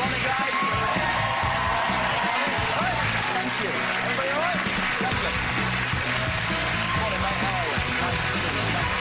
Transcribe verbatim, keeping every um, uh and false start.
morning, guys. Thank you. Everybody all right? Lovely. Morning, mate. How are you? Nice to see you.